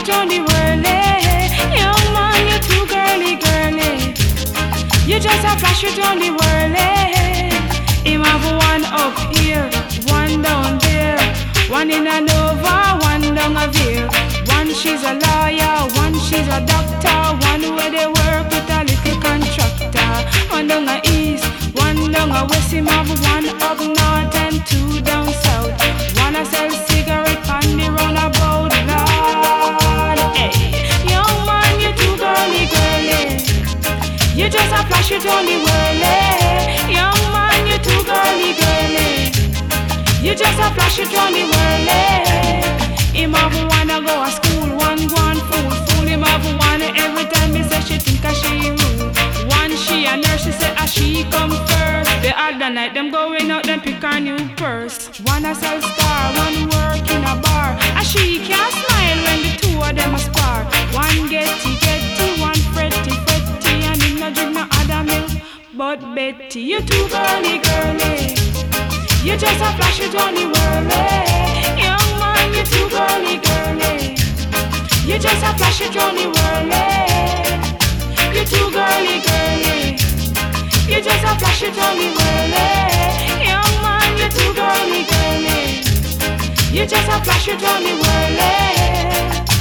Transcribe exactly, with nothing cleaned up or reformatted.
it on the whirly. Young man, you too girly, girly. You just a flash it on the whirly. Him have one up here, one down there, one in a Nova, one down a Veer. One she's a lawyer, one she's a doctor, one where they work with a little contractor. One down a east, one down a west. Him have one up north and two down south. One a sell cigarette on the roundabout. Lord, hey, young man, you too girly, girly. You just a flash it on the whirly. Young man, you too girly, girly. You just a flash it on the whirly. Him have wanna go to school, one one fool, fool. Him have one every time he say she think a she rude. One she a nurse, she say a she come first. The other night them going out, them pick a new purse. One a sell star, one work in a bar. A she can't smile when the two of them a spar. One getty getty, one fretty fretty, and him no drink no other milk but Betty. You too girly, girly. You just a flash it on the whirly. Young man, you too girly, girly. You just a flash it on the whirly. You too girly, girly. You just a flash it on the whirly. Young man, you too girly, girly. You just a flash it on the whirly.